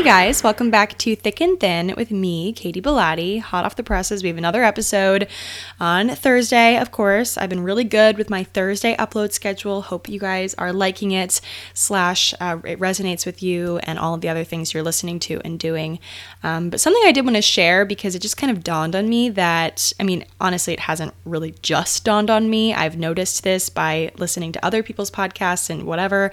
guys, welcome back to Thick and Thin with me, Katie Bellotti, hot off the presses. We have another episode on Thursday, of course. I've been really good with my Thursday upload schedule. Hope you guys are liking it, / it resonates with you and all of the other things you're listening to and doing. But something I did want to share because it just kind of dawned on me that, honestly, it hasn't really just dawned on me. I've noticed this by listening to other people's podcasts and whatever.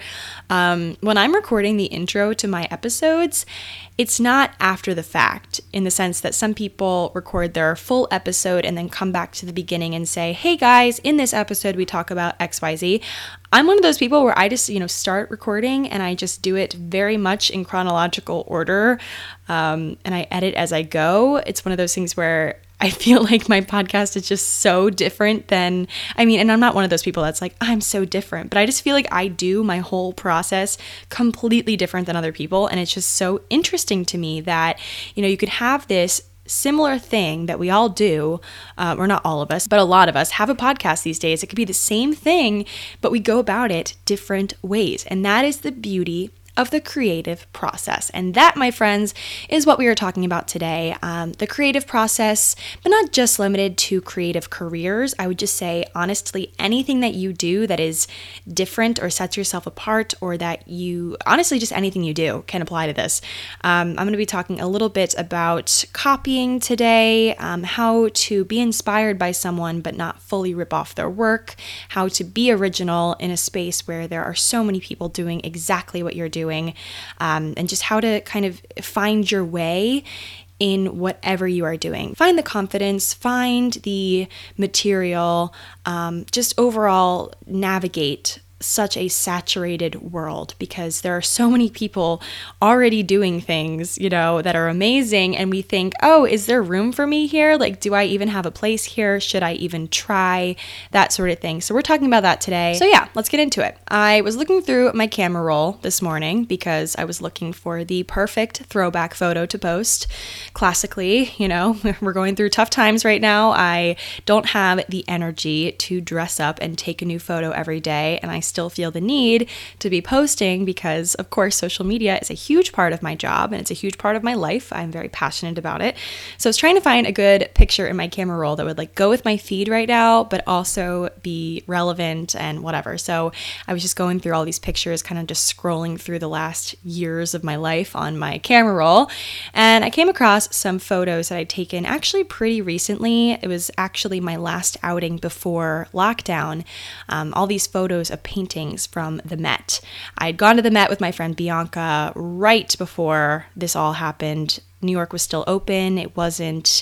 When I'm recording the intro to my episodes, it's not after the fact, in the sense that some people record their full episode and then come back to the beginning and say, hey guys, in this episode we talk about XYZ. I'm one of those people where I just, start recording and I just do it very much in chronological order, and I edit as I go. It's one of those things where I feel like my podcast is just so different than, and I'm not one of those people that's like, I'm so different, but I just feel like I do my whole process completely different than other people. And it's just so interesting to me that, you could have this similar thing that we all do, or not all of us, but a lot of us have a podcast these days. It could be the same thing, but we go about it different ways. And that is the beauty of the creative process. And that, my friends, is what we are talking about today. The creative process, but not just limited to creative careers. I would just say, honestly, anything that you do that is different or sets yourself apart, or that honestly, just anything you do can apply to this. I'm going to be talking a little bit about copying today, how to be inspired by someone but not fully rip off their work, how to be original in a space where there are so many people doing exactly what you're doing. And just how to kind of find your way in whatever you are doing. Find the confidence, find the material, just overall navigate such a saturated world, because there are so many people already doing things, that are amazing. And we think, oh, is there room for me here? Like, do I even have a place here? Should I even try? That sort of thing. So we're talking about that today. So yeah, let's get into it. I was looking through my camera roll this morning because I was looking for the perfect throwback photo to post. Classically, we're going through tough times right now. I don't have the energy to dress up and take a new photo every day. And I still feel the need to be posting because, of course, social media is a huge part of my job and it's a huge part of my life. I'm very passionate about it. So I was trying to find a good picture in my camera roll that would go with my feed right now, but also be relevant and whatever. So I was just going through all these pictures, kind of just scrolling through the last years of my life on my camera roll. And I came across some photos that I'd taken actually pretty recently. It was actually my last outing before lockdown. All these photos of paintings from the Met. I'd gone to the Met with my friend Bianca right before this all happened. New York was still open. It wasn't,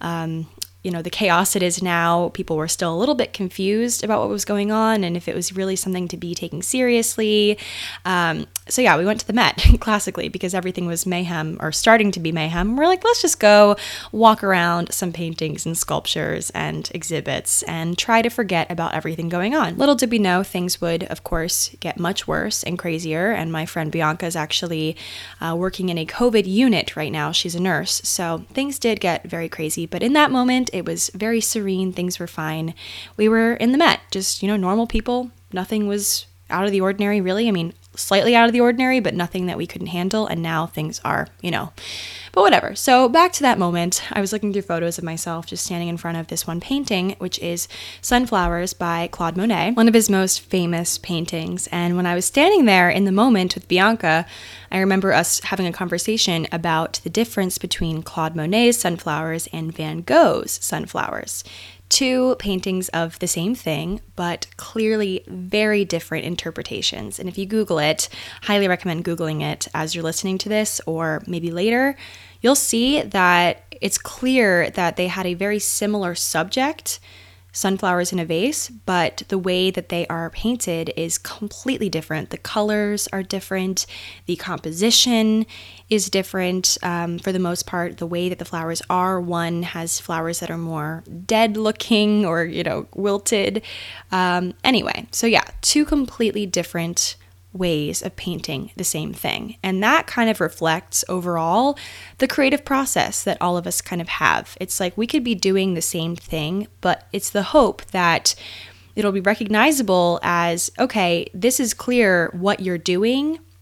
the chaos it is now. People were still a little bit confused about what was going on and if it was really something to be taken seriously. So yeah, we went to the Met classically because everything was mayhem or starting to be mayhem. We're like, let's just go walk around some paintings and sculptures and exhibits and try to forget about everything going on. Little did we know things would, of course, get much worse and crazier. And my friend Bianca is actually working in a COVID unit right now. She's a nurse. So things did get very crazy. But in that moment, it was very serene. Things were fine. We were in the Met, just, normal people. Nothing was out of the ordinary, really. Slightly out of the ordinary, but nothing that we couldn't handle. And now things are, but whatever. So back to that moment, I was looking through photos of myself just standing in front of this one painting, which is Sunflowers by Claude Monet, one of his most famous paintings. And when I was standing there in the moment with Bianca, I remember us having a conversation about the difference between Claude Monet's Sunflowers and Van Gogh's Sunflowers. Two paintings of the same thing, but clearly very different interpretations. And if you Google it, highly recommend Googling it as you're listening to this or maybe later, you'll see that it's clear that they had a very similar subject, sunflowers in a vase, but the way that they are painted is completely different. The colors are different. The composition is different. For the most part, the way that the flowers are, one has flowers that are more dead looking or, wilted. Anyway, so yeah, two completely different ways of painting the same thing. And that kind of reflects overall the creative process that all of us kind of have. It's like we could be doing the same thing, but it's the hope that it'll be recognizable as, okay, this is clear what you're doing,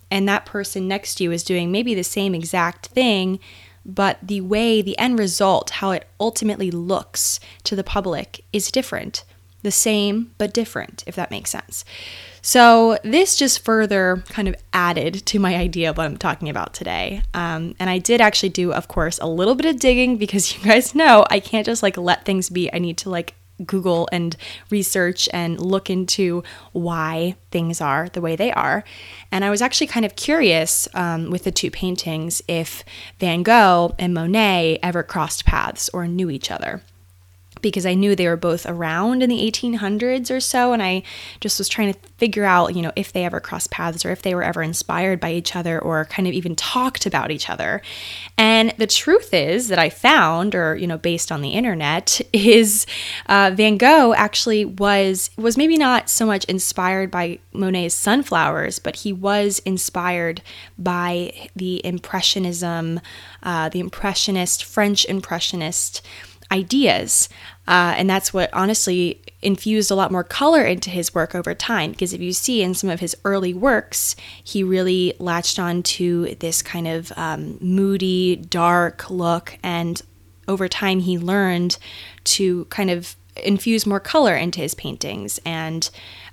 and that person next to you is doing maybe the same exact thing, but the end result, how it ultimately looks to the public is different. The same, but different, if that makes sense. So this just further kind of added to my idea of what I'm talking about today. And I did actually do, of course, a little bit of digging, because you guys know I can't just let things be. I need to Google and research and look into why things are the way they are. And I was actually kind of curious with the two paintings if Van Gogh and Monet ever crossed paths or knew each other, because I knew they were both around in the 1800s or so, and I just was trying to figure out, if they ever crossed paths or if they were ever inspired by each other or kind of even talked about each other. And the truth is that I found, or, based on the internet, is Van Gogh actually was maybe not so much inspired by Monet's sunflowers, but he was inspired by the Impressionism, the Impressionist, French Impressionist ideas. And that's what honestly infused a lot more color into his work over time, because if you see in some of his early works, he really latched on to this kind of moody, dark look, and over time he learned to kind of infuse more color into his paintings and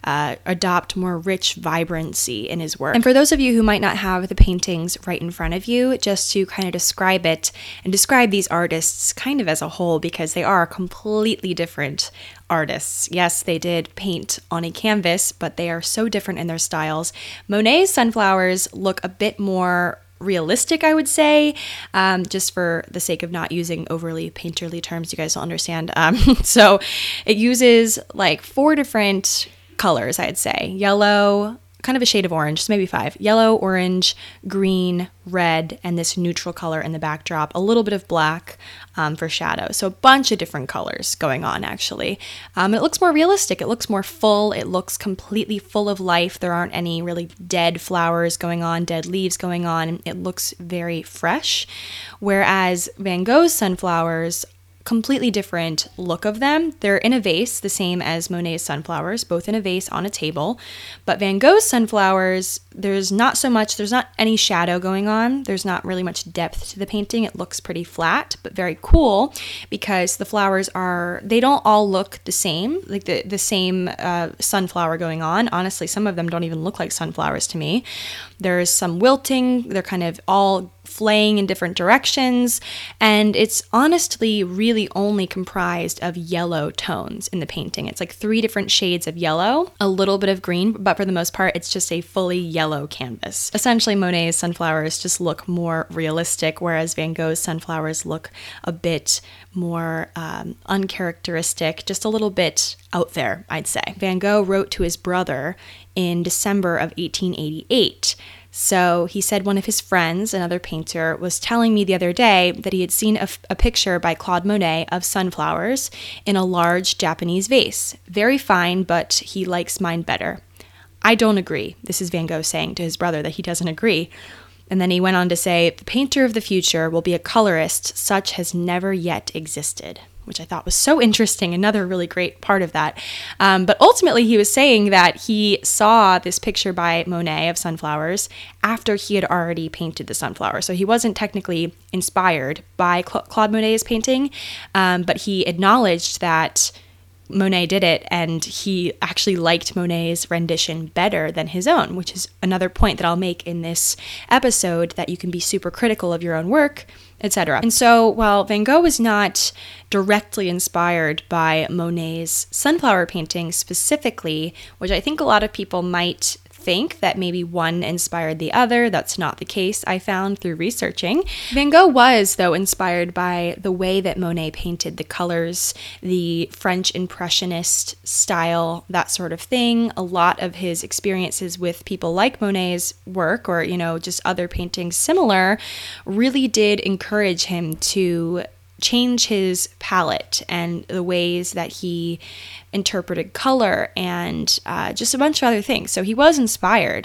adopt more rich vibrancy in his work. And for those of you who might not have the paintings right in front of you, just to kind of describe it and describe these artists kind of as a whole, because they are completely different artists. Yes, they did paint on a canvas, but they are so different in their styles. Monet's sunflowers look a bit more realistic, I would say, just for the sake of not using overly painterly terms you guys will understand. So it uses 4 different colors, I'd say. Yellow, kind of a shade of orange, so maybe 5. Yellow, orange, green, red, and this neutral color in the backdrop. A little bit of black for shadow. So a bunch of different colors going on, actually. It looks more realistic. It looks more full. It looks completely full of life. There aren't any really dead flowers going on, dead leaves going on. It looks very fresh. Whereas Van Gogh's sunflowers, completely different look of them. They're in a vase, the same as Monet's sunflowers, both in a vase on a table. But Van Gogh's sunflowers, there's not any shadow going on. There's not really much depth to the painting. It looks pretty flat, but very cool, because the flowers they don't all look the same, like the same sunflower going on. Honestly, some of them don't even look like sunflowers to me. There's some wilting. They're kind of all flaying in different directions, and it's honestly really only comprised of yellow tones in the painting. It's 3 different shades of yellow, a little bit of green, but for the most part, it's just a fully yellow canvas. Essentially, Monet's sunflowers just look more realistic, whereas Van Gogh's sunflowers look a bit more uncharacteristic, just a little bit out there, I'd say. Van Gogh wrote to his brother in December of 1888. So he said one of his friends, another painter, was telling me the other day that he had seen a picture by Claude Monet of sunflowers in a large Japanese vase. Very fine, but he likes mine better. I don't agree. This is Van Gogh saying to his brother that he doesn't agree. And then he went on to say, the painter of the future will be a colorist such has never yet existed, which I thought was so interesting, another really great part of that. But ultimately, he was saying that he saw this picture by Monet of sunflowers after he had already painted the sunflower. So he wasn't technically inspired by Claude Monet's painting, but he acknowledged that Monet did it, and he actually liked Monet's rendition better than his own, which is another point that I'll make in this episode, that you can be super critical of your own work, etc. And so while Van Gogh was not directly inspired by Monet's sunflower painting specifically, which I think a lot of people might think that maybe one inspired the other. That's not the case, I found through researching. Van Gogh was, though, inspired by the way that Monet painted, the colors, the French Impressionist style, that sort of thing. A lot of his experiences with people like Monet's work, or, just other paintings similar, really did encourage him to change his palette and the ways that he interpreted color and just a bunch of other things. So he was inspired.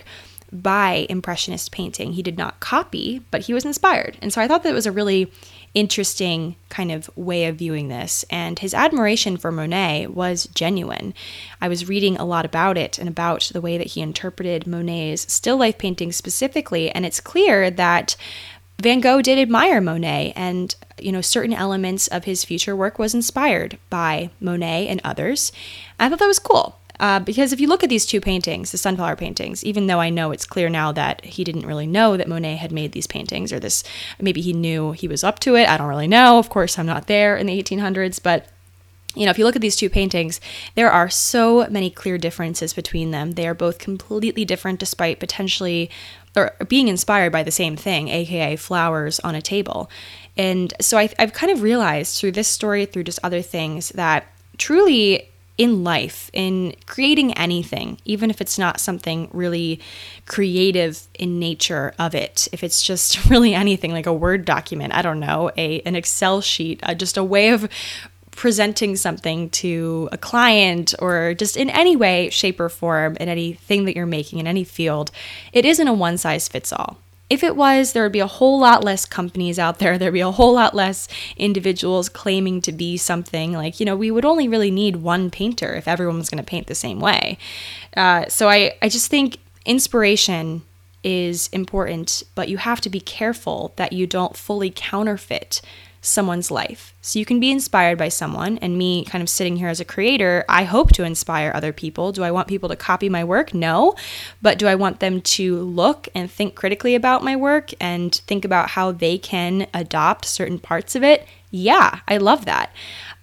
by Impressionist painting. He did not copy, but he was inspired. And so I thought that was a really interesting kind of way of viewing this. And his admiration for Monet was genuine. I was reading a lot about it and about the way that he interpreted Monet's still life paintings specifically. And it's clear that Van Gogh did admire Monet, and certain elements of his future work was inspired by Monet and others. I thought that was cool. Because if you look at these two paintings, the sunflower paintings, even though I know it's clear now that he didn't really know that Monet had made these paintings, or maybe he knew he was up to it. I don't really know. Of course, I'm not there in the 1800s, but if you look at these two paintings, there are so many clear differences between them. They are both completely different despite potentially or being inspired by the same thing, aka flowers on a table. And so I've kind of realized through this story, through just other things, that truly in life, in creating anything, even if it's not something really creative in nature of it, if it's just really anything like a Word document, I don't know, an Excel sheet, just a way of presenting something to a client, or just in any way, shape, or form, in anything that you're making in any field, it isn't a one size fits all. If it was, there would be a whole lot less companies out there. There'd be a whole lot less individuals claiming to be something. We would only really need one painter if everyone was going to paint the same way. So I just think inspiration is important, but you have to be careful that you don't fully counterfeit someone's life. So you can be inspired by someone, and me kind of sitting here as a creator, I hope to inspire other people. Do I want people to copy my work? No. But do I want them to look and think critically about my work and think about how they can adopt certain parts of it? Yeah, I love that.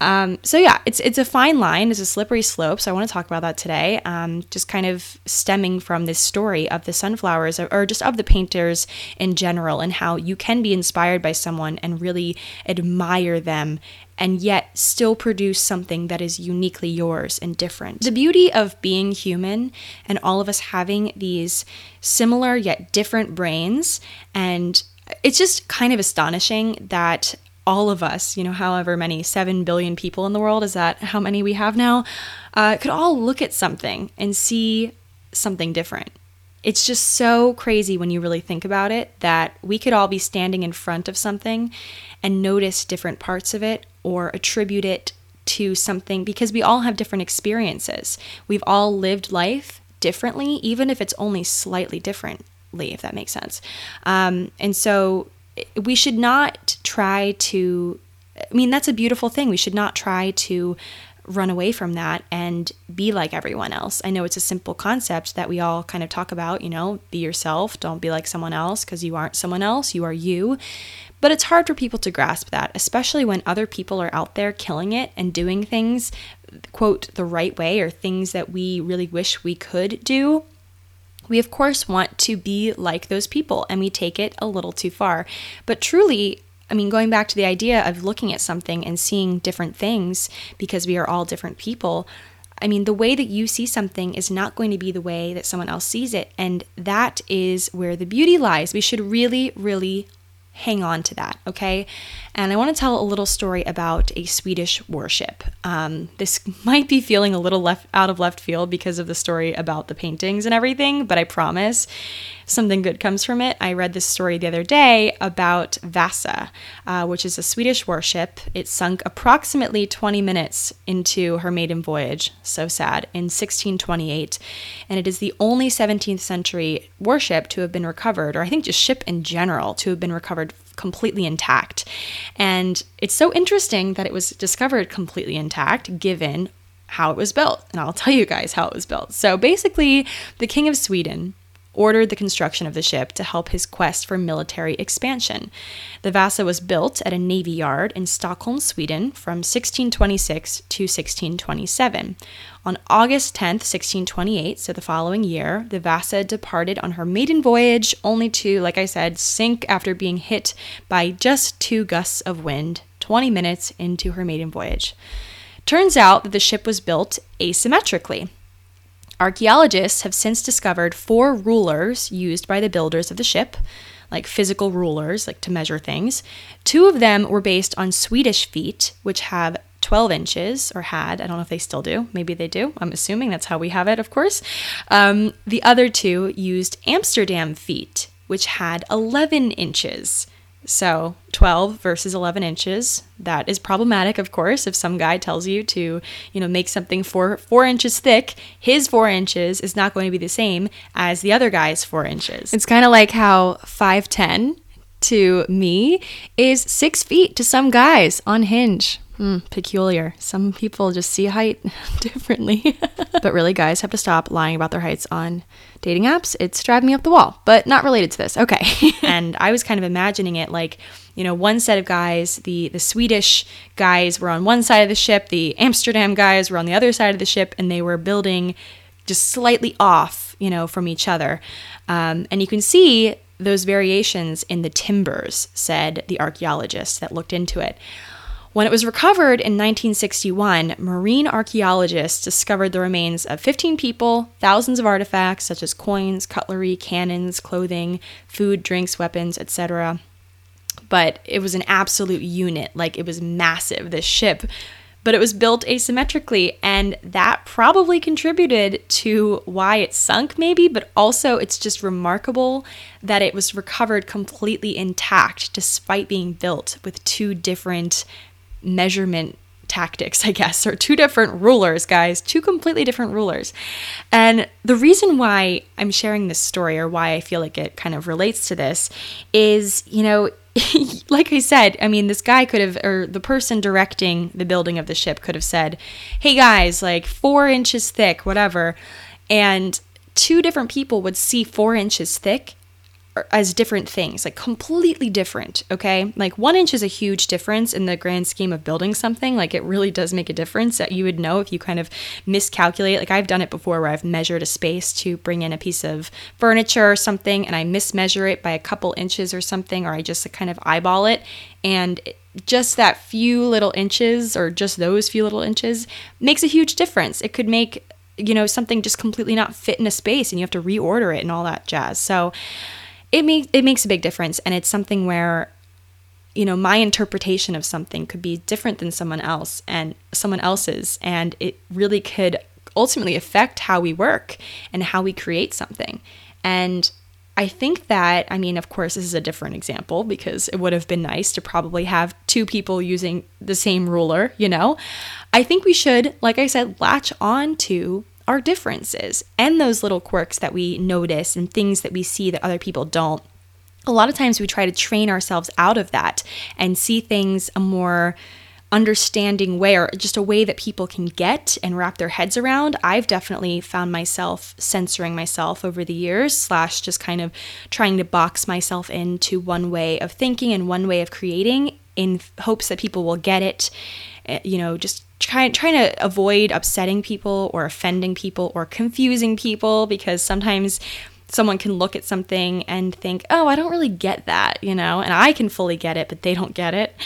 It's a fine line, it's a slippery slope. So I want to talk about that today. Just kind of stemming from this story of the sunflowers, or just of the painters in general, and how you can be inspired by someone and really admire them, and yet still produce something that is uniquely yours and different. The beauty of being human and all of us having these similar yet different brains, and it's just kind of astonishing that all of us, however many, 7 billion people in the world, is that how many we have now, could all look at something and see something different. It's just so crazy when you really think about it, that we could all be standing in front of something and notice different parts of it, or attribute it to something, because we all have different experiences. We've all lived life differently, even if it's only slightly differently, if that makes sense. And so we should not try to, that's a beautiful thing. We should not try to run away from that and be like everyone else. I know it's a simple concept that we all kind of talk about, be yourself, don't be like someone else, because you aren't someone else, you are you. But it's hard for people to grasp that, especially when other people are out there killing it and doing things, quote, the right way, or things that we really wish we could do. We, of course, want to be like those people, and we take it a little too far. But truly, going back to the idea of looking at something and seeing different things, because we are all different people, the way that you see something is not going to be the way that someone else sees it. And that is where the beauty lies. We should really, really hang on to that, okay? And I want to tell a little story about a Swedish worship. This might be feeling a little out of left field because of the story about the paintings and everything, but I promise something good comes from it. I read this story the other day about Vasa, which is a Swedish worship. It sunk approximately 20 minutes into her maiden voyage, so sad, in 1628. And it is the only 17th century worship to have been recovered, or I think just ship in general, to have been recovered completely intact. And it's so interesting that it was discovered completely intact given how it was built. And I'll tell you guys how it was built. So basically, the King of Sweden ordered the construction of the ship to help his quest for military expansion. The Vasa was built at a navy yard in Stockholm, Sweden from 1626 to 1627. On August 10th, 1628, so the following year, the Vasa departed on her maiden voyage, only to, like I said, sink after being hit by just 2 gusts of wind 20 minutes into her maiden voyage. Turns out that the ship was built asymmetrically. Archaeologists have since discovered 4 rulers used by the builders of the ship, like physical rulers, like to measure things. 2 of them were based on Swedish feet, which have 12 inches, or had. I don't know if they still do. Maybe they do. I'm assuming that's how we have it, of course. The other two used Amsterdam feet, which had 11 inches. So 12 versus 11 inches. That is problematic, of course. If some guy tells you to, make something 4 inches thick, his 4 inches is not going to be the same as the other guy's 4 inches. It's kind of like how 5'10" to me is 6 feet to some guys on Hinge. Peculiar. Some people just see height differently. But really, guys have to stop lying about their heights on dating apps. It's driving me up the wall, but not related to this. Okay. And I was kind of imagining it like, one set of guys, the Swedish guys were on one side of the ship, the Amsterdam guys were on the other side of the ship, and they were building just slightly off, from each other. And you can see those variations in the timbers, said the archaeologist that looked into it. When it was recovered in 1961, marine archaeologists discovered the remains of 15 people, thousands of artifacts such as coins, cutlery, cannons, clothing, food, drinks, weapons, etc. But it was an absolute unit, like it was massive, this ship. But it was built asymmetrically, and that probably contributed to why it sunk maybe, but also it's just remarkable that it was recovered completely intact despite being built with two different measurement tactics, I guess, or two different rulers, guys, two completely different rulers. And the reason why I'm sharing this story, or why I feel like it kind of relates to this, is, like I said, this guy could have, or the person directing the building of the ship could have said, hey guys, like 4 inches thick, whatever. And two different people would see 4 inches thick as different things, like completely different, okay? Like 1 inch is a huge difference in the grand scheme of building something. Like it really does make a difference that you would know if you kind of miscalculate. Like I've done it before where I've measured a space to bring in a piece of furniture or something, and I mismeasure it by a couple inches or something, or I just kind of eyeball it, and just that few little inches, or just those few little inches, makes a huge difference. It could make, something just completely not fit in a space, and you have to reorder it and all that jazz. So it makes a big difference, and it's something where, my interpretation of something could be different than someone else's, and it really could ultimately affect how we work and how we create something. And I think that, of course, this is a different example because it would have been nice to probably have two people using the same ruler, I think we should, like I said, latch on to our differences and those little quirks that we notice and things that we see that other people don't. A lot of times we try to train ourselves out of that and see things a more understanding way, or just a way that people can get and wrap their heads around. I've definitely found myself censoring myself over the years, / just kind of trying to box myself into one way of thinking and one way of creating in hopes that people will get it, just trying to avoid upsetting people or offending people or confusing people, because sometimes someone can look at something and think, oh, I don't really get that, and I can fully get it, but they don't get it.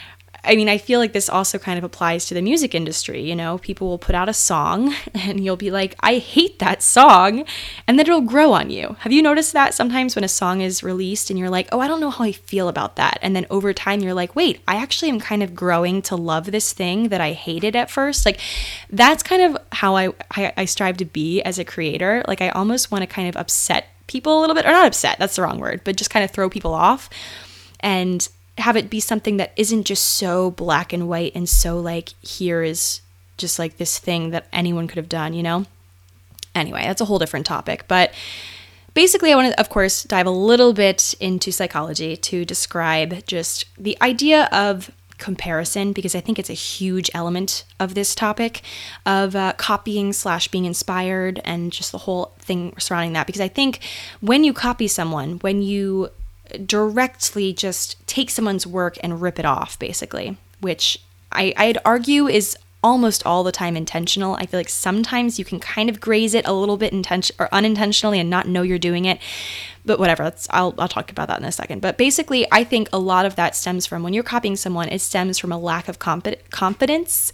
I feel like this also kind of applies to the music industry. People will put out a song and you'll be like, I hate that song. And then it'll grow on you. Have you noticed that sometimes when a song is released and you're like, oh, I don't know how I feel about that. And then over time you're like, wait, I actually am kind of growing to love this thing that I hated at first. Like that's kind of how I strive to be as a creator. Like I almost want to kind of upset people a little bit, or not upset, that's the wrong word, but just kind of throw people off and have it be something that isn't just so black and white and so like, here is just like this thing that anyone could have done, Anyway, that's a whole different topic. But basically, I want to, of course, dive a little bit into psychology to describe just the idea of comparison, because I think it's a huge element of this topic of copying / being inspired, and just the whole thing surrounding that. Because I think when you copy someone, when you directly just take someone's work and rip it off, basically, which I'd argue is almost all the time intentional. I feel like sometimes you can kind of graze it a little bit or unintentionally and not know you're doing it, but whatever. I'll talk about that in a second. But basically, I think a lot of that stems from, when you're copying someone, it stems from a lack of confidence.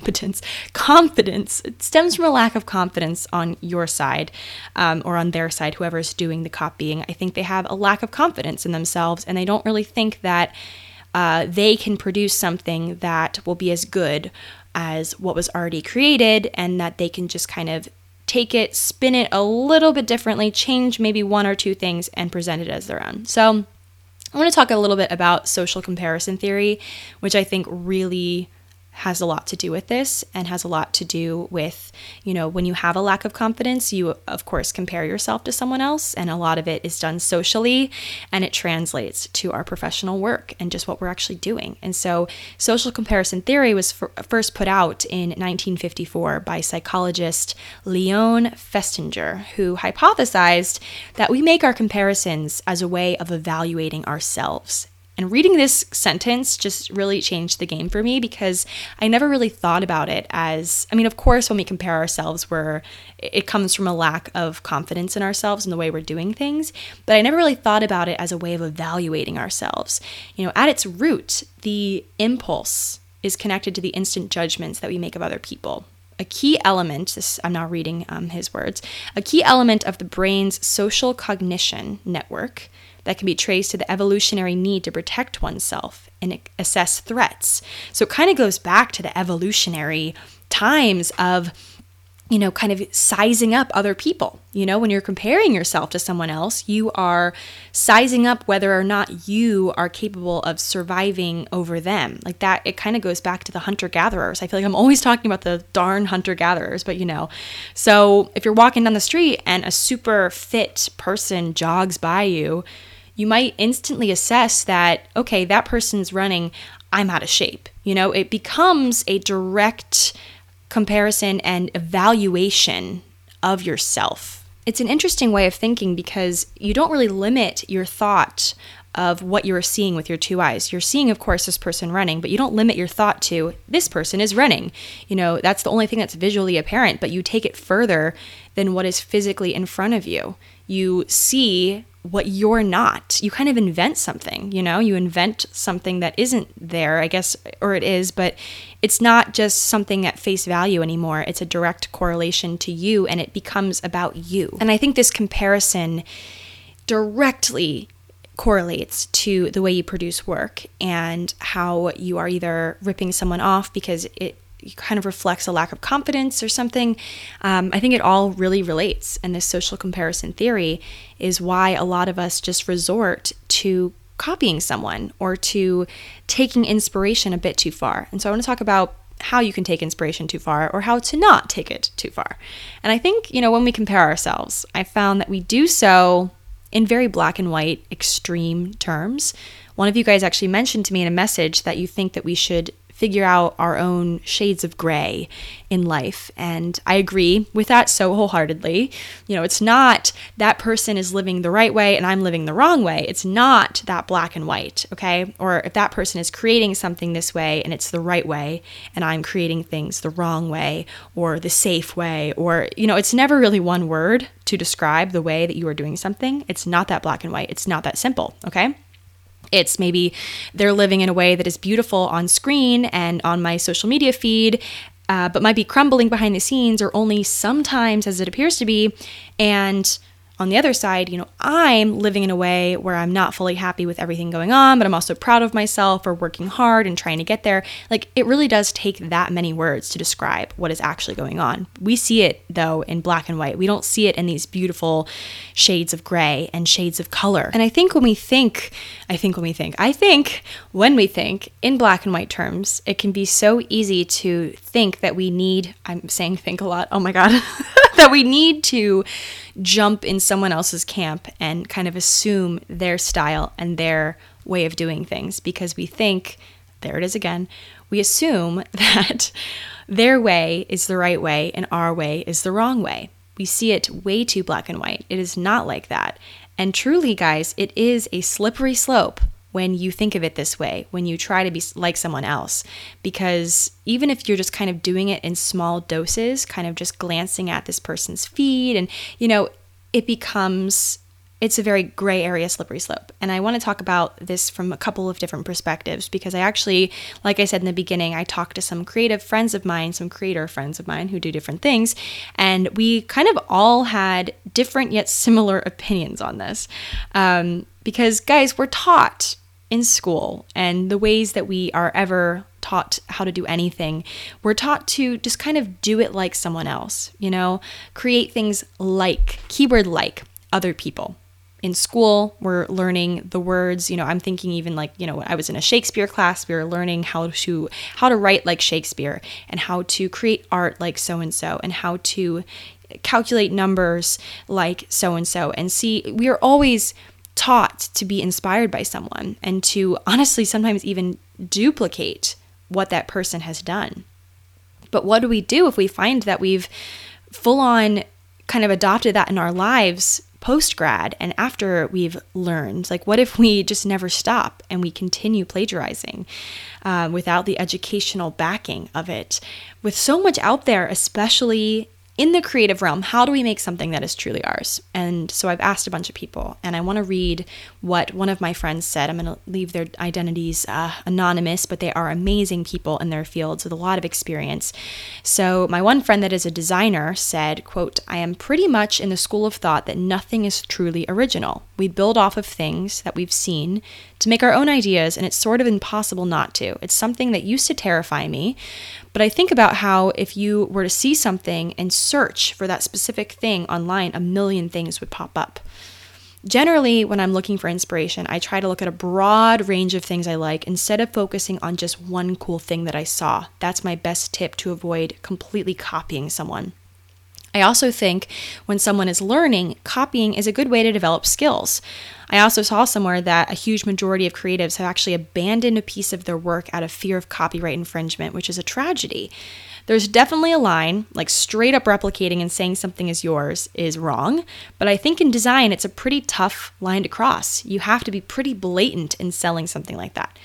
It stems from a lack of confidence on your side, or on their side, whoever's doing the copying. I think they have a lack of confidence in themselves, and they don't really think that they can produce something that will be as good as what was already created, and that they can just kind of take it, spin it a little bit differently, change maybe one or two things, and present it as their own. So I want to talk a little bit about social comparison theory, which I think really has a lot to do with this, and has a lot to do with, when you have a lack of confidence, you of course compare yourself to someone else, and a lot of it is done socially, and it translates to our professional work and just what we're actually doing. And so social comparison theory was first put out in 1954 by psychologist Leon Festinger, who hypothesized that we make our comparisons as a way of evaluating ourselves. And reading this sentence just really changed the game for me, because I never really thought about it as, of course, when we compare ourselves, it comes from a lack of confidence in ourselves and the way we're doing things. But I never really thought about it as a way of evaluating ourselves. At its root, the impulse is connected to the instant judgments that we make of other people. A key element, I'm now reading his words, a key element of the brain's social cognition network that can be traced to the evolutionary need to protect oneself and assess threats. So it kind of goes back to the evolutionary times of, kind of sizing up other people. When you're comparing yourself to someone else, you are sizing up whether or not you are capable of surviving over them. Like that, it kind of goes back to the hunter-gatherers. I feel like I'm always talking about the darn hunter-gatherers, but So if you're walking down the street and a super fit person jogs by you, you might instantly assess that, okay, that person's running, I'm out of shape. It becomes a direct comparison and evaluation of yourself. It's an interesting way of thinking, because you don't really limit your thought of what you're seeing with your two eyes. You're seeing, of course, this person running, but you don't limit your thought to this person is running. That's the only thing that's visually apparent, but you take it further than what is physically in front of you. You see what you're not. You kind of invent something, you invent something that isn't there, I guess, or it is, but it's not just something at face value anymore. It's a direct correlation to you, and it becomes about you. And I think this comparison directly correlates to the way you produce work, and how you are either ripping someone off because it kind of reflects a lack of confidence or something. I think it all really relates. And this social comparison theory is why a lot of us just resort to copying someone or to taking inspiration a bit too far. And so I want to talk about how you can take inspiration too far, or how to not take it too far. And I think, when we compare ourselves, I found that we do so in very black and white, extreme terms. One of you guys actually mentioned to me in a message that you think that we should figure out our own shades of gray in life. And I agree with that so wholeheartedly. It's not that person is living the right way and I'm living the wrong way. It's not that black and white, okay? Or if that person is creating something this way and it's the right way, and I'm creating things the wrong way or the safe way, or, it's never really one word to describe the way that you are doing something. It's not that black and white. It's not that simple, okay? It's maybe they're living in a way that is beautiful on screen and on my social media feed, but might be crumbling behind the scenes, or only sometimes as it appears to be. And on the other side, I'm living in a way where I'm not fully happy with everything going on, but I'm also proud of myself for working hard and trying to get there. Like, it really does take that many words to describe what is actually going on. We see it, though, in black and white. We don't see it in these beautiful shades of gray and shades of color. And I think when we think in black and white terms, it can be so easy to think that we need, I'm saying think a lot, oh my God, that we need to jump in someone else's camp and kind of assume their style and their way of doing things, because we think, there it is again, we assume that their way is the right way and our way is the wrong way. We see it way too black and white. It is not like that. And truly, guys, it is a slippery slope when you think of it this way, when you try to be like someone else. Because even if you're just kind of doing it in small doses, kind of just glancing at this person's feed, and, it's a very gray area, slippery slope. And I want to talk about this from a couple of different perspectives, because I actually, like I said in the beginning, I talked to some creative friends of mine, some creator friends of mine who do different things, and we kind of all had different yet similar opinions on this. Because, guys, we're taught in school and the ways that we are ever taught how to do anything, we're taught to just kind of do it like someone else, create things like, keyword like, other people. In school, we're learning the words, I'm thinking even like, I was in a Shakespeare class, we were learning how to write like Shakespeare and how to create art like so-and-so and how to calculate numbers like so-and-so. And see, we are always taught to be inspired by someone and to honestly sometimes even duplicate what that person has done. But what do we do if we find that we've full on kind of adopted that in our lives post-grad and after we've learned? Like, what if we just never stop and we continue plagiarizing without the educational backing of it? With so much out there, especially in the creative realm, how do we make something that is truly ours? And so I've asked a bunch of people, and I want to read what one of my friends said. I'm going to leave their identities anonymous, but they are amazing people in their fields with a lot of experience. So my one friend that is a designer said, quote, "I am pretty much in the school of thought that nothing is truly original. We build off of things that we've seen to make our own ideas, and it's sort of impossible not to. It's something that used to terrify me, but I think about how if you were to see something and search for that specific thing online, a million things would pop up. Generally, when I'm looking for inspiration, I try to look at a broad range of things I like instead of focusing on just one cool thing that I saw. That's my best tip to avoid completely copying someone. I also think when someone is learning, copying is a good way to develop skills. I also saw somewhere that a huge majority of creatives have actually abandoned a piece of their work out of fear of copyright infringement, which is a tragedy. There's definitely a line, like straight up replicating and saying something is yours is wrong, but I think in design, it's a pretty tough line to cross. You have to be pretty blatant in selling something like that."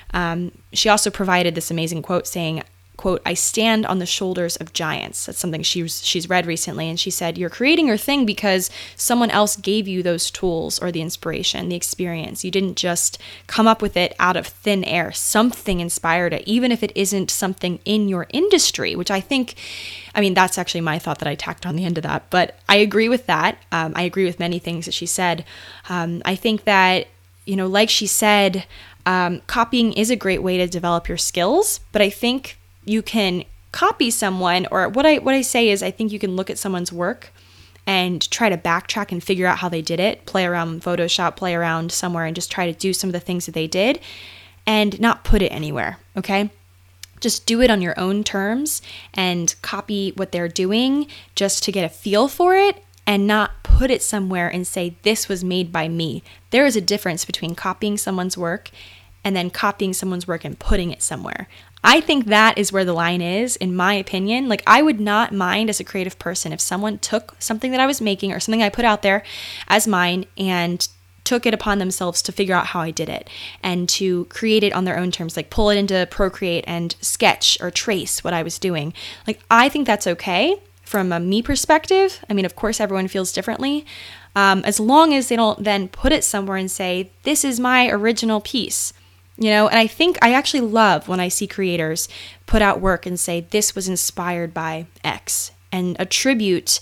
She also provided this amazing quote saying, quote, "I stand on the shoulders of giants." That's something she's read recently. And she said, "You're creating your thing because someone else gave you those tools or the inspiration, the experience. You didn't just come up with it out of thin air. Something inspired it, even if it isn't something in your industry," which that's actually my thought that I tacked on the end of that. But I agree with that. I agree with many things that she said. I think that, like she said, copying is a great way to develop your skills, but I think you can copy someone, or what I say is I think you can look at someone's work and try to backtrack and figure out how they did it, play around in Photoshop, play around somewhere and just try to do some of the things that they did and not put it anywhere, okay? Just do it on your own terms and copy what they're doing just to get a feel for it and not put it somewhere and say, "This was made by me." There is a difference between copying someone's work and then copying someone's work and putting it somewhere. I think that is where the line is, in my opinion. Like, I would not mind as a creative person if someone took something that I was making or something I put out there as mine and took it upon themselves to figure out how I did it and to create it on their own terms, like pull it into Procreate and sketch or trace what I was doing. Like, I think that's okay from a me perspective. I mean, of course, everyone feels differently. As long as they don't then put it somewhere and say, "This is my original piece." And I think I actually love when I see creators put out work and say, "This was inspired by X," and attribute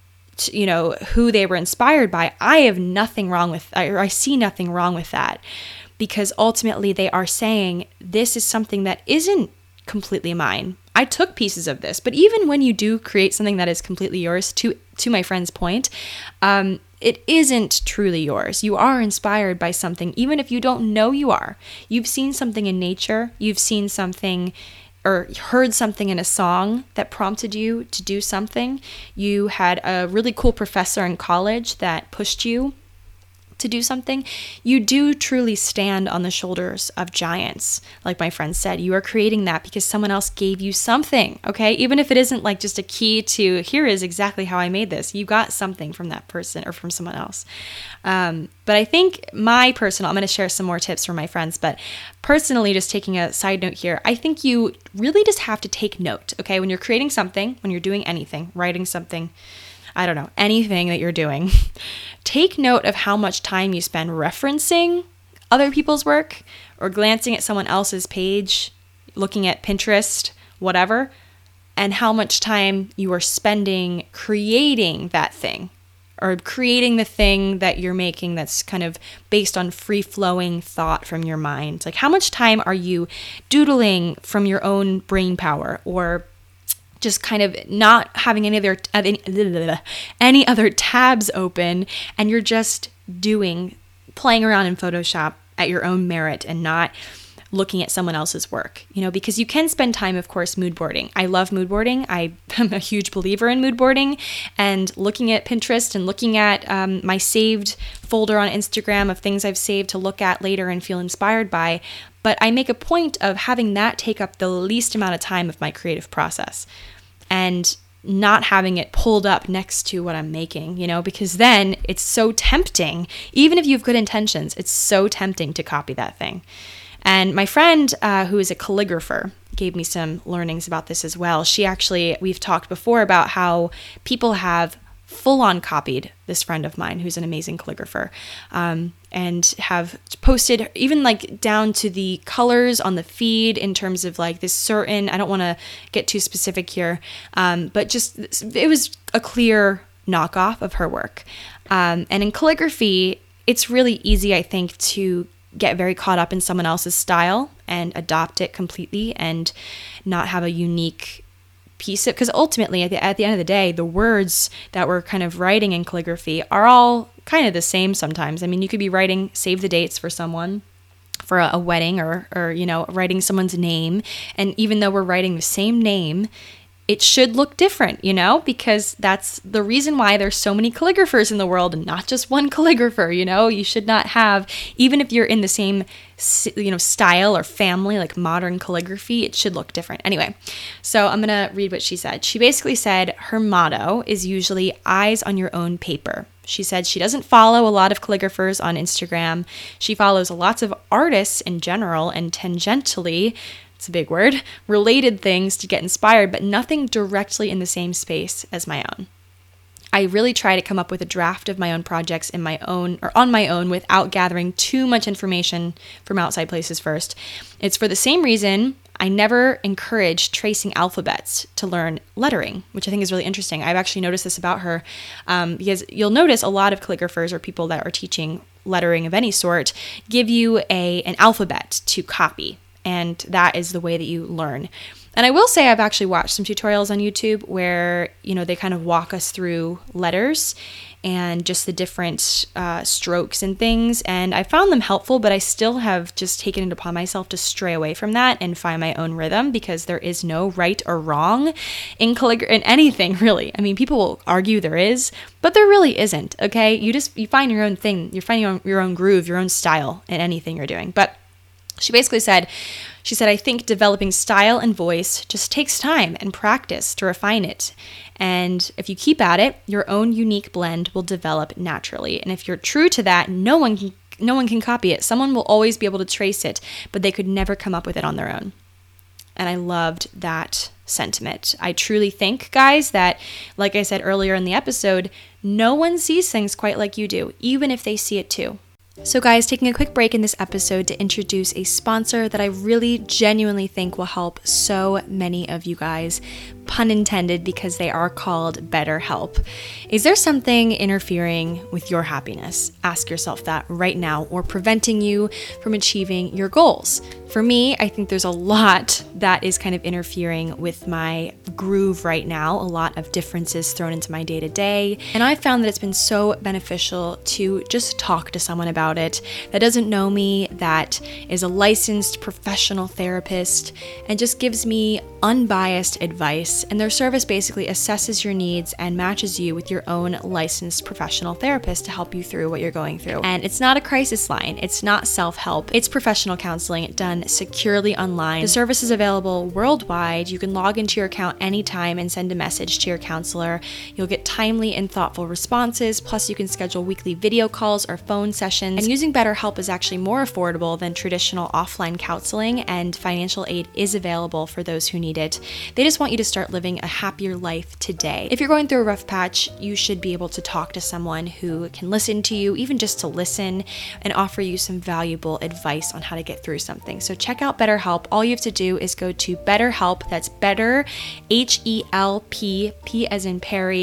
to, who they were inspired by. I have nothing wrong with, or I see nothing wrong with that, because ultimately they are saying, this is something that isn't completely mine. I took pieces of this. But even when you do create something that is completely yours, to my friend's point, it isn't truly yours. You are inspired by something, even if you don't know you are. You've seen something in nature. You've seen something or heard something in a song that prompted you to do something. You had a really cool professor in college that pushed you to do something. You do truly stand on the shoulders of giants. Like my friend said, you are creating that because someone else gave you something, okay? Even if it isn't like just a key to, here is exactly how I made this. You got something from that person or from someone else. But I think I'm going to share some more tips from my friends, but personally, just taking a side note here, I think you really just have to take note, okay? When you're creating something, when you're doing anything, writing something, I don't know, anything that you're doing, take note of how much time you spend referencing other people's work or glancing at someone else's page, looking at Pinterest, whatever, and how much time you are spending creating that thing, or creating the thing that you're making that's kind of based on free-flowing thought from your mind? Like, how much time are you doodling from your own brain power, or just kind of not having any other tabs open, and you're just playing around in Photoshop at your own merit and not looking at someone else's work, because you can spend time, of course, mood boarding. I love mood boarding. I am a huge believer in mood boarding, and looking at Pinterest and looking at my saved folder on Instagram of things I've saved to look at later and feel inspired by. But I make a point of having that take up the least amount of time of my creative process, and not having it pulled up next to what I'm making, because then it's so tempting. Even if you have good intentions, it's so tempting to copy that thing. And my friend, who is a calligrapher, gave me some learnings about this as well. We've talked before about how people have full-on copied this friend of mine who's an amazing calligrapher, and have posted even like down to the colors on the feed in terms of like this certain, I don't want to get too specific here, but just it was a clear knockoff of her work. And in calligraphy, it's really easy, I think, to get very caught up in someone else's style and adopt it completely and not have a unique piece of, because ultimately at the end of the day, the words that we're kind of writing in calligraphy are all kind of the same sometimes. I mean, you could be writing save the dates for someone for a wedding, or writing someone's name, and even though we're writing the same name, it should look different, because that's the reason why there's so many calligraphers in the world and not just one calligrapher. You should not have, even if you're in the same, style or family, like modern calligraphy, it should look different. Anyway, so I'm going to read what she said. She basically said her motto is usually eyes on your own paper. She said she doesn't follow a lot of calligraphers on Instagram. She follows lots of artists in general, and tangentially, it's a big word, related things to get inspired, but nothing directly in the same space as my own. I really try to come up with a draft of my own projects on my own without gathering too much information from outside places first. It's for the same reason I never encourage tracing alphabets to learn lettering, which I think is really interesting. I've actually noticed this about her, because you'll notice a lot of calligraphers or people that are teaching lettering of any sort give you an alphabet to copy. And that is the way that you learn. And I will say I've actually watched some tutorials on YouTube where, they kind of walk us through letters and just the different strokes and things. And I found them helpful, but I still have just taken it upon myself to stray away from that and find my own rhythm, because there is no right or wrong in anything, really. I mean, people will argue there is, but there really isn't, okay? You find your own thing. You're finding your own groove, your own style in anything you're doing. But she basically said, I think developing style and voice just takes time and practice to refine it. And if you keep at it, your own unique blend will develop naturally. And if you're true to that, no one can copy it. Someone will always be able to trace it, but they could never come up with it on their own. And I loved that sentiment. I truly think, guys, that, like I said earlier in the episode, no one sees things quite like you do, even if they see it too. So guys, taking a quick break in this episode to introduce a sponsor that I really genuinely think will help so many of you guys, pun intended, because they are called BetterHelp. Is there something interfering with your happiness? Ask yourself that right now, or preventing you from achieving your goals. For me, I think there's a lot that is kind of interfering with my groove right now, a lot of differences thrown into my day-to-day, and I found that it's been so beneficial to just talk to someone about it that doesn't know me, that is a licensed professional therapist, and just gives me unbiased advice. And their service basically assesses your needs and matches you with your own licensed professional therapist to help you through what you're going through. And it's not a crisis line, it's not self-help, it's professional counseling done securely online. The service is available worldwide. You can log into your account anytime and send a message to your counselor. You'll get timely and thoughtful responses, plus you can schedule weekly video calls or phone sessions. And using BetterHelp is actually more affordable than traditional offline counseling, and financial aid is available for those who need it. They just want you to start living a happier life today. If you're going through a rough patch, you should be able to talk to someone who can listen to you, even just to listen, and offer you some valuable advice on how to get through something. So check out BetterHelp. All you have to do is go to BetterHelp, that's better, HELP, P as in Perry,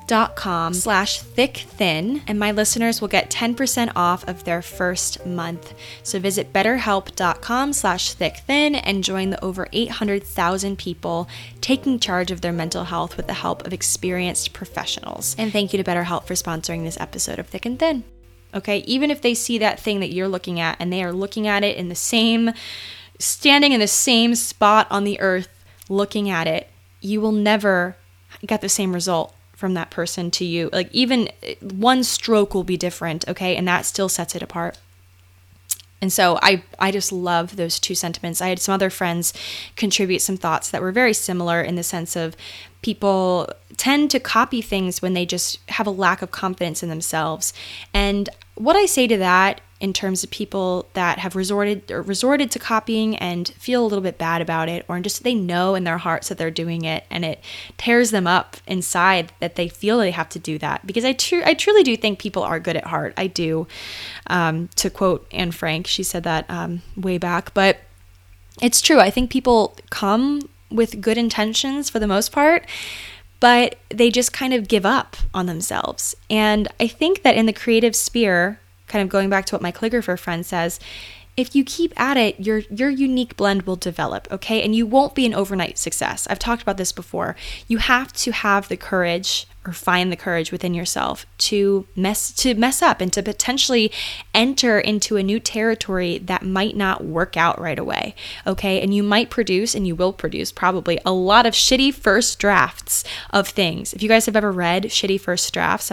betterhelp.com/thickthin, and my listeners will get 10% off of their first month. So visit betterhelp.com/thickthin and join the over 800,000 people taking charge of their mental health with the help of experienced professionals. And thank you to BetterHelp for sponsoring this episode of Thick and Thin. Okay, even if they see that thing that you're looking at and they are looking at it in the same, standing in the same spot on the earth, looking at it, you will never get the same result from that person to you. Like, even one stroke will be different, okay? And that still sets it apart. And so I just love those two sentiments. I had some other friends contribute some thoughts that were very similar in the sense of people tend to copy things when they just have a lack of confidence in themselves. And what I say to that in terms of people that have resorted to copying and feel a little bit bad about it, or just they know in their hearts that they're doing it and it tears them up inside that they feel they have to do that. Because I truly do think people are good at heart. I do. To quote Anne Frank, she said that way back. But it's true. I think people come with good intentions for the most part, but they just kind of give up on themselves. And I think that in the creative sphere, kind of going back to what my calligrapher friend says, if you keep at it, your unique blend will develop, okay? And you won't be an overnight success. I've talked about this before. You have to have the courage, or find the courage within yourself to mess up and to potentially enter into a new territory that might not work out right away, okay? And you might produce, and you will produce probably, a lot of shitty first drafts of things. If you guys have ever read Shitty First Drafts,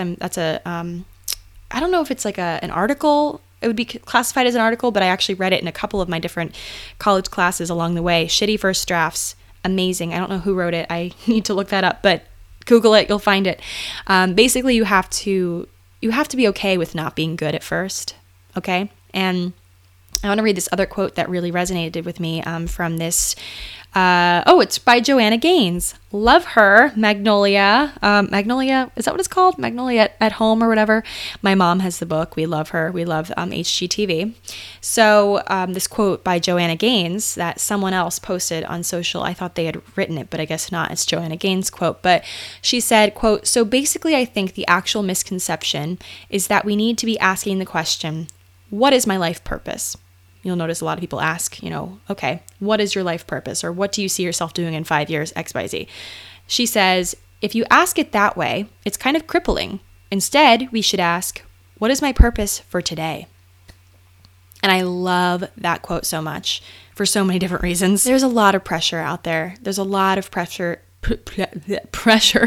I don't know if it's like an article. It would be classified as an article, but I actually read it in a couple of my different college classes along the way. Shitty First Drafts. Amazing. I don't know who wrote it. I need to look that up, but Google it. You'll find it. Basically, you have to be okay with not being good at first. Okay. And I want to read this other quote that really resonated with me from this. It's by Joanna Gaines. Love her. Magnolia. Magnolia, is that what it's called? Magnolia at Home or whatever. My mom has the book. We love her. We love HGTV. So this quote by Joanna Gaines that someone else posted on social, I thought they had written it, but I guess not. It's Joanna Gaines' quote. But she said, quote, "So basically I think the actual misconception is that we need to be asking the question, what is my life purpose?" You'll notice a lot of people ask, okay, what is your life purpose? Or what do you see yourself doing in 5 years, XYZ? She says, if you ask it that way, it's kind of crippling. Instead, we should ask, what is my purpose for today? And I love that quote so much for so many different reasons. There's a lot of pressure out there. There's a lot of pressure. Pressure.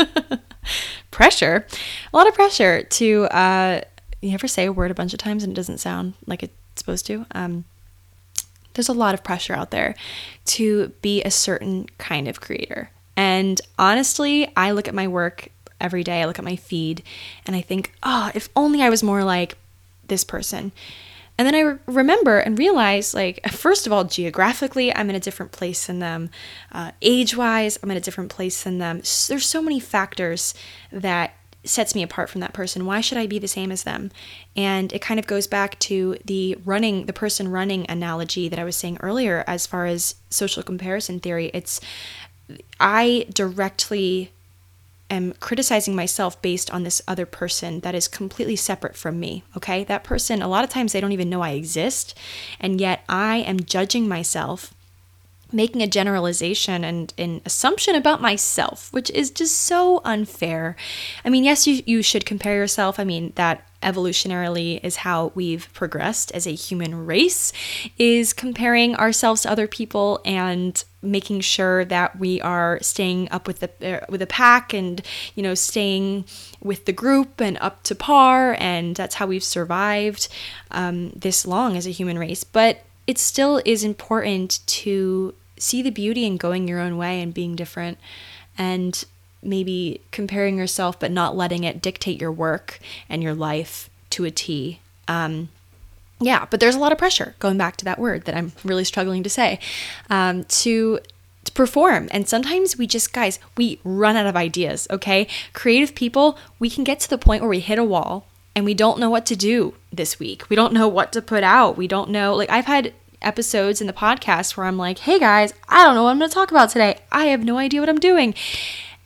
A lot of pressure to, you ever say a word a bunch of times and it doesn't sound like it's supposed to? There's a lot of pressure out there to be a certain kind of creator. And honestly, I look at my work every day, I look at my feed, and I think, if only I was more like this person. And then I remember and realize, like, first of all, geographically, I'm in a different place than them. Age-wise, I'm in a different place than them. There's so many factors that sets me apart from that person. Why should I be the same as them? And it kind of goes back to the person running analogy that I was saying earlier as far as social comparison theory. I directly am criticizing myself based on this other person that is completely separate from me, okay? That person, a lot of times they don't even know I exist, and yet I am judging myself, making a generalization and an assumption about myself, which is just so unfair. I mean, yes, you should compare yourself. I mean, that evolutionarily is how we've progressed as a human race, is comparing ourselves to other people and making sure that we are staying up with the pack and, staying with the group and up to par. And that's how we've survived this long as a human race. But it still is important to see the beauty in going your own way and being different, and maybe comparing yourself but not letting it dictate your work and your life to a T. But there's a lot of pressure, going back to that word that I'm really struggling to say, to perform. And sometimes we run out of ideas, okay? Creative people, we can get to the point where we hit a wall and we don't know what to do this week. We don't know what to put out. We don't know, like, I've had episodes in the podcast where I'm like, hey guys, I don't know what I'm going to talk about today. I have no idea what I'm doing.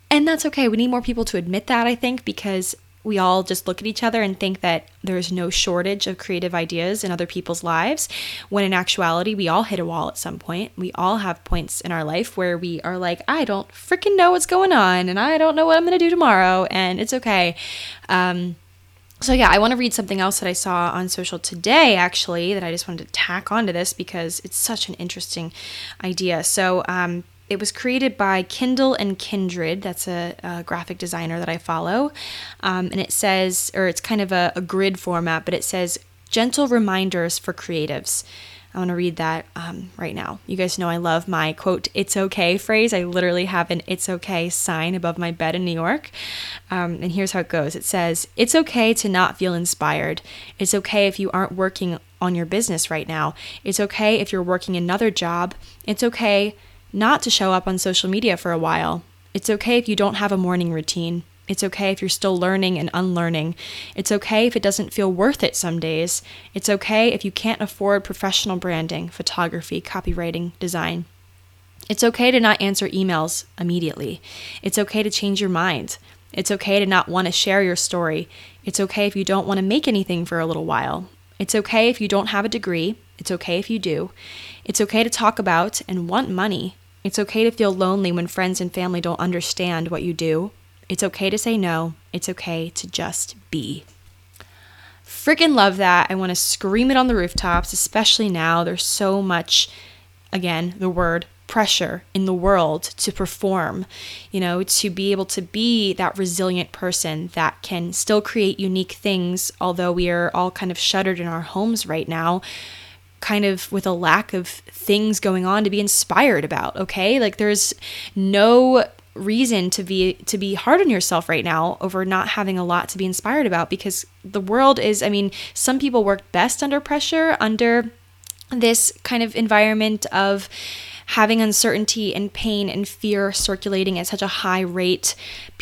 And that's okay. We need more people to admit that, I think, because we all just look at each other and think that there's no shortage of creative ideas in other people's lives, when in actuality, we all hit a wall at some point. We all have points in our life where we are like, I don't freaking know what's going on, and I don't know what I'm going to do tomorrow, and it's okay. So yeah, I want to read something else that I saw on social today, actually, that I just wanted to tack onto this because it's such an interesting idea. So it was created by Kindle and Kindred. That's a graphic designer that I follow. And it says, or it's kind of a grid format, but it says, gentle reminders for creatives. I want to read that right now. You guys know I love my quote, "It's okay" phrase. I literally have an "It's okay" sign above my bed in New York. And here's how it goes. It says, "It's okay to not feel inspired. It's okay if you aren't working on your business right now. It's okay if you're working another job. It's okay not to show up on social media for a while. It's okay if you don't have a morning routine. It's okay if you're still learning and unlearning. It's okay if it doesn't feel worth it some days. It's okay if you can't afford professional branding, photography, copywriting, design. It's okay to not answer emails immediately. It's okay to change your mind. It's okay to not want to share your story. It's okay if you don't want to make anything for a little while. It's okay if you don't have a degree. It's okay if you do. It's okay to talk about and want money. It's okay to feel lonely when friends and family don't understand what you do. It's okay to say no. It's okay to just be." Freaking love that. I want to scream it on the rooftops, especially now. There's so much, again, the word pressure in the world to perform, to be able to be that resilient person that can still create unique things, although we are all kind of shuttered in our homes right now, kind of with a lack of things going on to be inspired about, okay? Like there's no reason to be hard on yourself right now over not having a lot to be inspired about, because the world is, some people work best under pressure, under this kind of environment of having uncertainty and pain and fear circulating at such a high rate.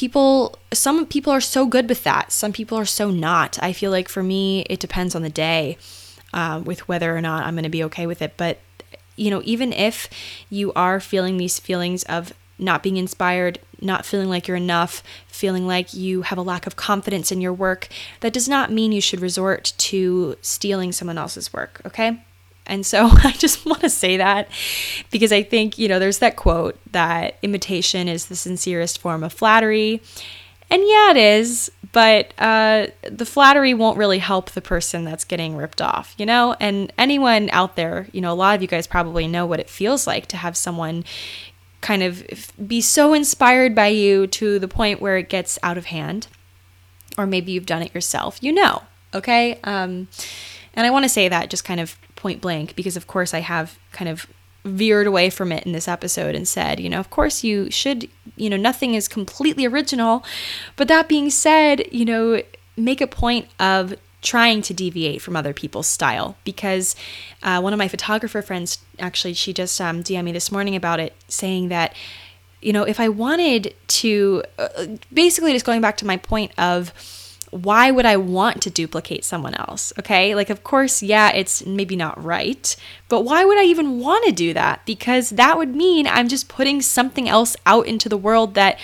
Some people are so good with that. Some people are so not. I feel like for me, it depends on the day with whether or not I'm going to be okay with it. But, even if you are feeling these feelings of not being inspired, not feeling like you're enough, feeling like you have a lack of confidence in your work, that does not mean you should resort to stealing someone else's work, okay? And so I just want to say that because I think, there's that quote that imitation is the sincerest form of flattery. And yeah, it is, but the flattery won't really help the person that's getting ripped off, And anyone out there, a lot of you guys probably know what it feels like to have someone kind of be so inspired by you to the point where it gets out of hand, or maybe you've done it yourself, okay? And I want to say that just kind of point blank, because of course I have kind of veered away from it in this episode and said, of course you should, nothing is completely original, but that being said, make a point of trying to deviate from other people's style, because one of my photographer friends, actually, she just DM'd me this morning about it, saying that, if I wanted to, basically just going back to my point of why would I want to duplicate someone else, okay? Like, of course, yeah, it's maybe not right, but why would I even want to do that? Because that would mean I'm just putting something else out into the world that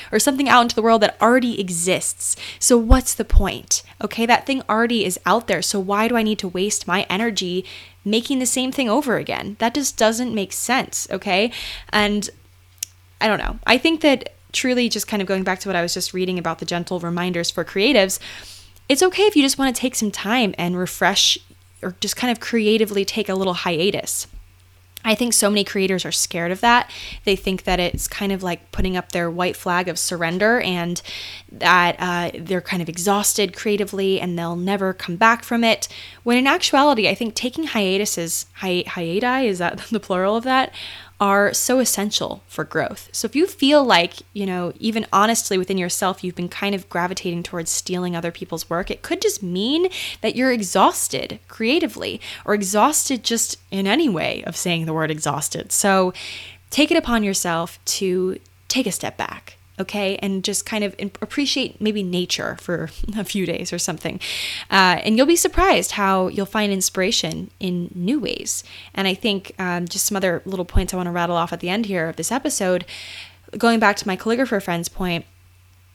already exists. So what's the point? Okay, that thing already is out there. So why do I need to waste my energy making the same thing over again? That just doesn't make sense, okay? And I don't know. I think that truly, just kind of going back to what I was just reading about the gentle reminders for creatives, it's okay if you just want to take some time and refresh, or just kind of creatively take a little hiatus. I think so many creators are scared of that. They think that it's kind of like putting up their white flag of surrender, and that they're kind of exhausted creatively and they'll never come back from it. When in actuality, I think taking hiatuses, hiati, is that the plural of that, are so essential for growth. So if you feel like, even honestly within yourself, you've been kind of gravitating towards stealing other people's work, it could just mean that you're exhausted creatively, or exhausted just in any way of saying the word exhausted. So take it upon yourself to take a step back, okay? And just kind of appreciate maybe nature for a few days or something. And you'll be surprised how you'll find inspiration in new ways. And I think just some other little points I want to rattle off at the end here of this episode, going back to my calligrapher friend's point,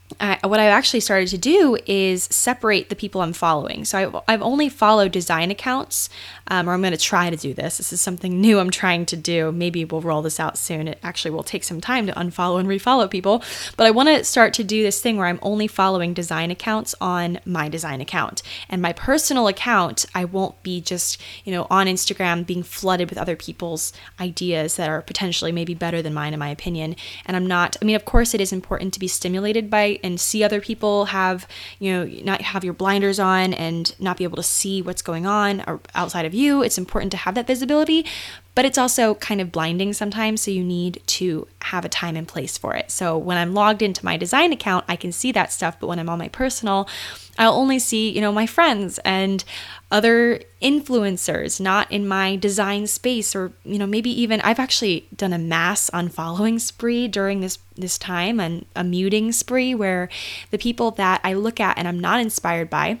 what I've actually started to do is separate the people I'm following. So I've only followed design accounts, or I'm going to try to do this. This is something new I'm trying to do. Maybe we'll roll this out soon. It actually will take some time to unfollow and refollow people, but I want to start to do this thing where I'm only following design accounts on my design account. And my personal account, I won't be just, on Instagram being flooded with other people's ideas that are potentially maybe better than mine in my opinion. And of course it is important to be stimulated by and see other people have, not have your blinders on and not be able to see what's going on or outside of you. It's important to have that visibility, but it's also kind of blinding sometimes. So you need to have a time and place for it. So when I'm logged into my design account, I can see that stuff. But when I'm on my personal, I'll only see, my friends and other influencers, not in my design space, or, maybe even I've actually done a mass unfollowing spree during this time, and a muting spree where the people that I look at and I'm not inspired by,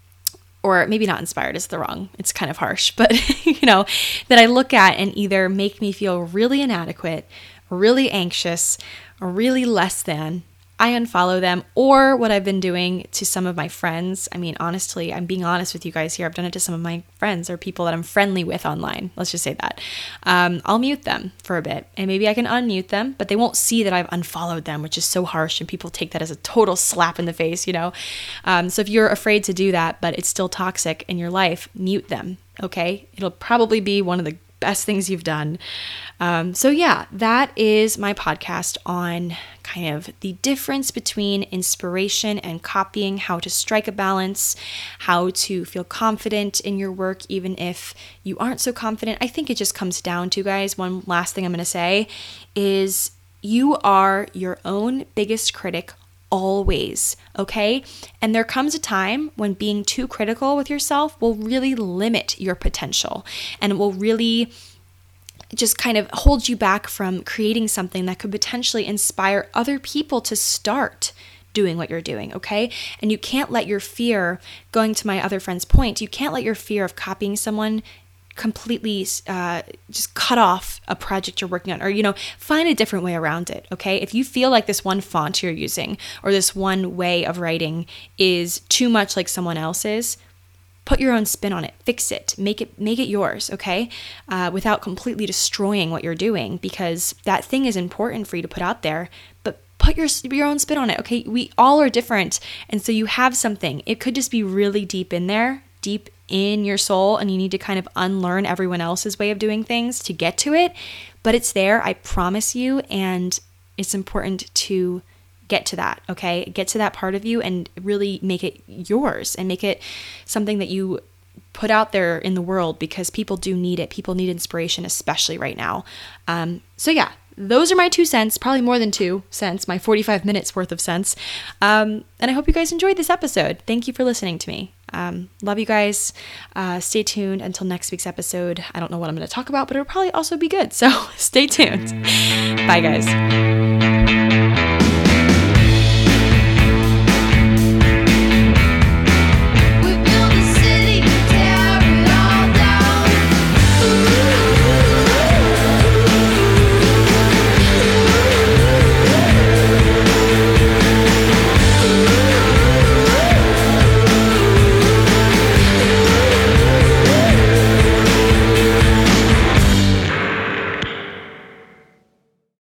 or maybe not inspired is it's kind of harsh, but that I look at and either make me feel really inadequate, really anxious, or really less than, I unfollow them. Or what I've been doing to some of my friends, honestly, I'm being honest with you guys here, I've done it to some of my friends or people that I'm friendly with online, let's just say that. I'll mute them for a bit, and maybe I can unmute them, but they won't see that I've unfollowed them, which is so harsh, and people take that as a total slap in the face, So if you're afraid to do that, but it's still toxic in your life, mute them, okay? It'll probably be one of the best things you've done. So yeah, that is my podcast on kind of the difference between inspiration and copying, how to strike a balance, how to feel confident in your work, even if you aren't so confident. I think it just comes down to, guys, one last thing I'm going to say is you are your own biggest critic always, okay? And there comes a time when being too critical with yourself will really limit your potential, and it will really just kind of hold you back from creating something that could potentially inspire other people to start doing what you're doing, okay? And you can't let your fear, going to my other friend's point, you can't let your fear of copying someone completely just cut off a project you're working on, or find a different way around it, okay? If you feel like this one font you're using or this one way of writing is too much like someone else's, put your own spin on it, fix it, make it yours, okay? Without completely destroying what you're doing, because that thing is important for you to put out there, but put your own spin on it, okay? We all are different, and so you have something. It could just be really deep in there, deep in your soul, and you need to kind of unlearn everyone else's way of doing things to get to it, but it's there, I promise you, and it's important to get to that, okay? Get to that part of you and really make it yours and make it something that you put out there in the world, because people do need it. People need inspiration, especially right now. So yeah, those are my 2 cents, probably more than 2 cents, my 45 minutes worth of cents. And I hope you guys enjoyed this episode. Thank you for listening to me. Love you guys. Stay tuned until next week's episode. I don't know what I'm going to talk about, but it'll probably also be good. So stay tuned. Bye, guys.